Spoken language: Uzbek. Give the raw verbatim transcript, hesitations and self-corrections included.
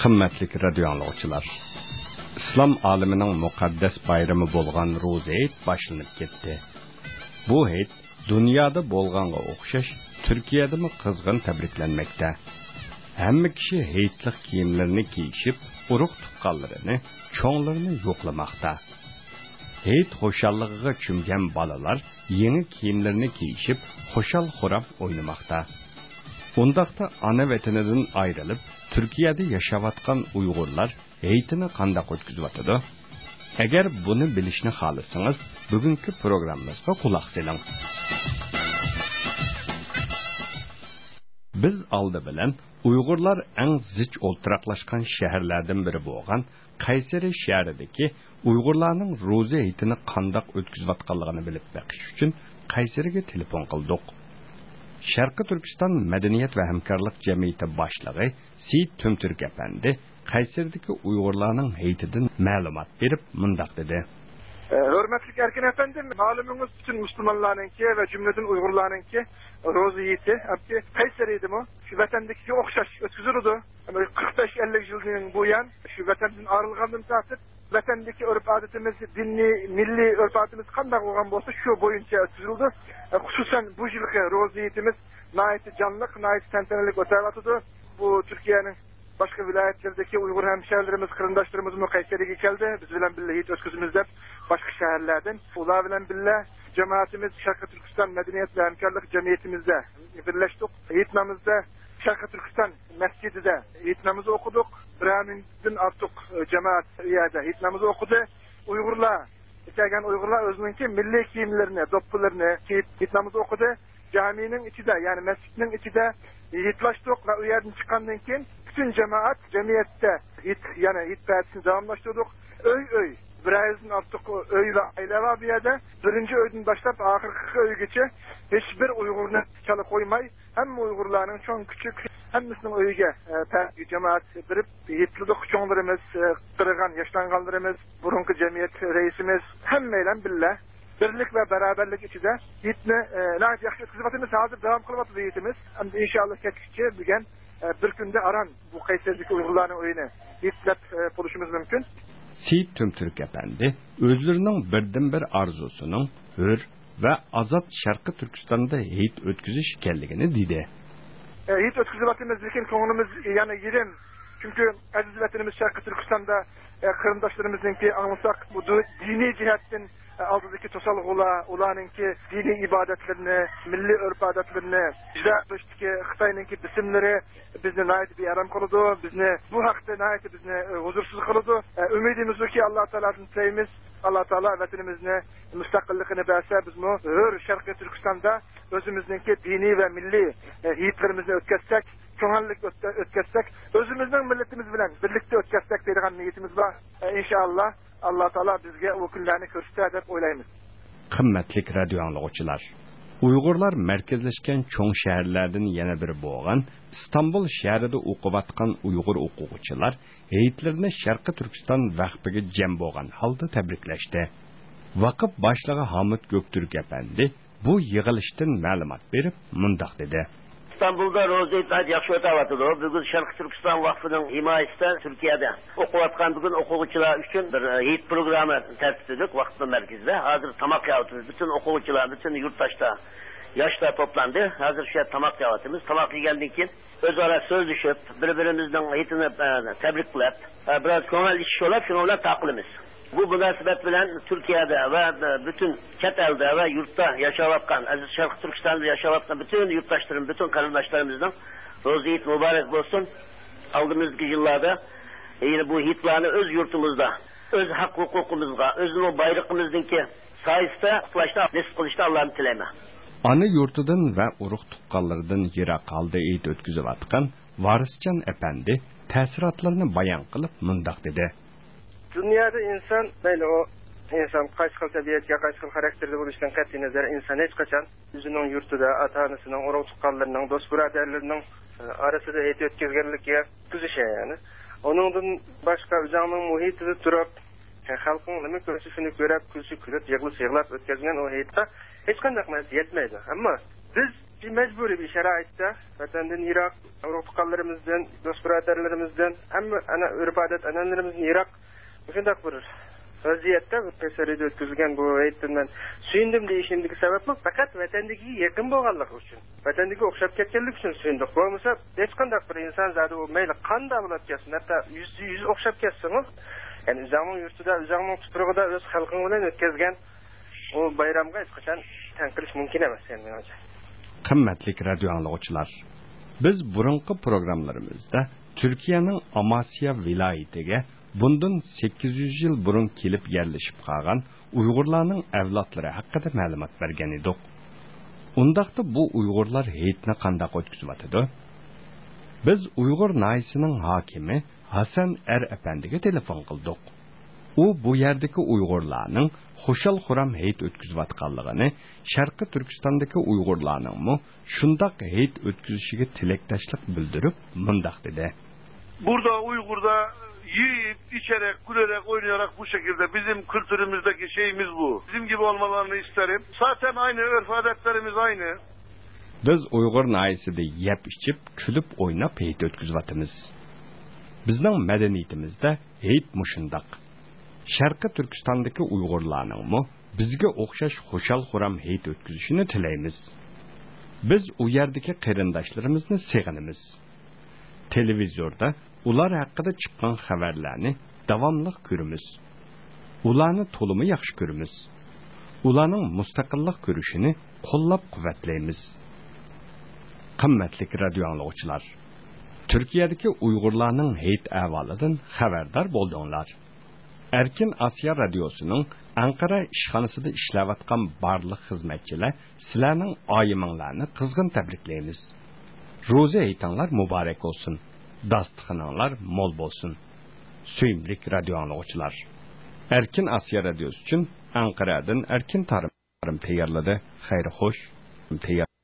Qimmatli radio anglagıçılar. İslam aleminin muqaddas bayrami bo'lgan Ro'za Hayit boshlanib ketdi. Bu hayit dunyoda bo'lganga o'xshash Turkiyada mı qizg'in tabriklanmoqda. Hamma kishi hayitlik kiyimlarini kiyishib, urug' tuqqanlarini, cho'nglarini yo'qlamoqda. Hayit xo'shalligiga cho'mgan bolalar yangi kiyimlarini kiyishib, xo'shal-xurab o'ynamoqda. Undaqda ana vatanidan ayrilib, Turkiyada yashayotgan Uyg'urlar hayitini qanday o'tkazib Agar buni bilishni xohlasangiz, bugungi programmamizga quloq soling. Biz oldi bilan Uyg'urlar eng zich o'ltiraqlashgan shaharlardan biri bo'lgan Qaysari shahridagi Uyg'urlarning Ro'za hayitini qanday o'tkazayotganligini bilib baqish uchun Qaysariga telefon qildik. Sharqi Turkiston Madaniyat va hamkorlik jamiyati boshlig'i Seyit Tumturk apandi Qaysardagi Uyg'urlarning hayitidan ma'lumot berib, mundaq dedi. Hürmetli erkin efendim, malumunuz bütün Müslümanlarınki ve cümleden Uygurlarınki Ro'za hayiti, abki Kayseri'ydi mi? Şu vatandaki okşaş ötküzülüdü. kırk beş elli yılının bu yan, şu vatandan ayrılgandan tartip, vatandaki örf adetimiz, dinli, milli örf adetimiz kandak olan bolsa şu boyunca ötküzüldü. Hususen bu yılki Ro'za hayitimiz naiti canlılık, naiti tentenelik ötevatıdı. Bu Türkiye'nin başka vilayetlerdeki Uygur hemşehrilerimiz, kırındaşlarımız mı Kayseri'ye geldi. Biz bilen billah hayit ötküzümüzde başka şehirlerden. Ula bilen billah cemaatimiz Şarkı Türkistan Medeniyet ve Hemkarlık Cemiyetimizde birleştik. Hayitmamızda Şarkı Türkistan Mescidi'de hayitmamızı okuduk. Brahmin'den artık cemaat üyede hayitmamızı okudu. Uygurlar, İçergen Uygurlar özününki milli giyimlerini, doppularını hayitmamızı okudu. Caminin içinde yani mescidinin içinde hayitlaştık ve o yerden çıkandan keyin bütün cemaat, cemiyette hit, yani hitbetini devamlaştırdık. Öy öy, birazdan artık öyle aylava bir yerde, birinci öyden başlayıp ahırkı öy geçe, hiçbir Uygur'unu çalı koymay, hem Uygurların çok küçük, hem misinin öyge e, cemaat birip, hitlidik çoğunlarımız, e, kırıgan, yaşlanganlarımız, burunku cemiyet reisimiz, hem meylen billah, birlik ve beraberlik içinde hitni, e, lanet yakşı kızıbatımız hazır devam kılıbatı hitimiz, hem de inşallah ketkişçi bir gen, bir günde aran bu Kayseri'deki Uygurların oyunu hitlep e, buluşumuz mümkün. Seyit Tumturk efendi özlerinin birden bir arzusunun hür ve azat Şarkı Türkistan'da hayit ötküzüş ekanligini dedi. E, hayit ötküzübatımız lekin konuğumuz yani yerim. Çünkü aziz vatanımız Şarkı Türkistan'da e, kırındaşlarımızınki anlasak bu dini cihetten e, aldıdaki tosalık ola, olanınki dini ibadetlerini, milli örf adetlerini, icraatlaştaki Xitay'ınki bisimleri bizni nayet bir aram kılıdı, bizni bu hakta nayet bizni e, huzursuz kılıdı. E, ümidimiz o ki Allah Teala'nın teyimiz, Allah Teala vatanımızın müstakillikini verse biz mu hür Şarkı Türkistan'da özümüzdeki dini ve milli e, hiyitlerimizi ötketsek, çoğunluk ötketsek, özümüzün milletimiz bilen birlikte ötketsek dediğin niyetimiz var. E, inşallah Allah Teala bizge o günlerini göster dep oylaymiz. Qimmatli radio anglagıçılar. Uyg'urlar merkezleşken çoğ şehirlerden yana biri bo'lgan İstanbul şehrida o'qiyotgan Uyg'ur o'quvchilar hayitlarini Sharqi Turkiston vaqfiga jam bo'lgan holda tabriklashdi. Vaqf boshlig'i Hamid Göktürk efendi bu yig'ilishdan ma'lumot berib, mundaq dedi. İstanbul'da Ro'za hayit yaxshi o'tayotir. Bugün Sharqi Turkiston vaqfining himoyasida Turkiyada o'qiyotgan bugün o'quvchilar uchun bir hayit programma tartibladik vaqf markazida. Hozir tamoq yeyapmiz. Bütün o'quvchilar, bütün yurtdoshlar, yoshlar toplandı. Hozir shu tamoq yeyapmiz. Tamoq yegandan keyin o'zaro so'zlashib, bir-birimizning hayitini tabriklab, biroz ko'ngil ish olib, shuni bilan taqilamiz. Bu münasebet bilen Türkiye'de ve bütün chet elde ve yurtta yaşayotgan, aziz Şarkı Türkistan'da yaşayotgan bütün yurttaşlarım, bütün kardeşlerimizden Ro'za hayit mübarek olsun. Aldığımız yıllarda yine bu hitlarını öz yurtumuzda, öz hak hukukumuzda, özünün bayrağımızdaki sayesinde kılaşta, nesip kılışta Allah'ın tileme. Ana yurtudan ve urug' tuqqanlardan yira qalda hayit ötküzüp atkan Variscan efendi təsiratlarını bayan kılıp mundaq dedi. Dünyada insan böyle o insan kaç kıl tabiatga, kaç kıl karakterde buluştan qat'i nazar insan hiç kaçan özünün yurtuda, ata-anasının, urug' tuqqanlarının, dost birodarlarının arasında hayit ötközgenlikке kuzuşa yani. Onundan başka özünün muhitida turib, halkın nima ko'rsatishini ko'rib, kulsi kulib, yig'lab yig'lab o'tkazgan o hayotda hech qanday qilib yetmaydi. Ammo biz bir mecburi bir şeraitdə vatandan Irak, Avrupalılarımızdan, dost birodarlarimizdan, amma ana örf odat ananlarimizdan Irak shunday bir vaziyatda pesarida o'tkazilgan bu hayotdan men suyundim deyishimdagi sababim faqat vatandagi yaqin bo'lganligi uchun, vatandagi o'xshab ketganlik uchun suyundik. Bo'lmasa hech qanday bir inson zodi u mayli qanday bo'lib ketsin, hatto yuz yuz o'xshab ketsin, yani o'zingning yurtida, o'zingning tuprog'ida o'z xalqing bilan o'tkazgan o bayramga hech qachon tan qilish mumkin emas, yani menimcha. Qimmatli radio anglag'uvchilar, biz burunqi programmalarimizda Turkiyaning Amasya viloyatiga bundan sakkiz yuz yil burun kelib yerleşip qolgan Uyg'urlarning avlodlari haqida ma'lumot bergan edik. Undaqda bu Uyg'urlar hayitni qanday o'tkazib? Biz Uyg'ur naisining hokimi Hasan Er apandiga telefon qildik. U bu yerdagi Uyg'urlarning xushal xuram hayit o'tkazayotganligini, Sharqi Turkistondagi Uyg'urlarning mu shundaq hayit o'tkazishiga tilakdoshlik bildirib, mundaq dedi. Burada Uygur'da yiyip, içerek, gülerek, oynayarak bu şekilde bizim kültürümüzdeki şeyimiz bu. Bizim gibi olmalarını isterim. Zaten aynı örf adetlerimiz aynı. Biz Uyghur naisida yep içip, külüp oynap hayit o'tkazayotimiz. Bizning madaniyatimizda hayit mushundaq. Sharqi Turkistondagi Uyg'urlarning mu bizga o'xshash xushal xuram hayit o'tkazishini tilaymiz. Biz u yerdagi qarindoshlarimizni seg'inamiz. Televizorda ular haqida chiqqan xabarlarni davomli ko'ramiz. Ularni to'limi yaxshi ko'ramiz. Ularning mustaqillik ko'rishini qo'llab-quvvatlaymiz. Qimmatli radio anglag'uvchilar, Turkiyadagi Uyg'urlarning hayit ahvolidan xabardor bo'ldinglar. Erkin Asya Radyosu'nun Ankara işxanasida ishlayotgan barliq xizmatchilar sizlarning oyiminglarni qizg'in tabriklaymiz. Ro'za hayitinglar muborak olsun. Dastıxanlar mol bo'lsin. Suyimlik radio anglag'uvchilar. Erkin Asya Radyosu uchun Ankara'dan Erkin Tarım tayyorladi. Xayr xo'sh.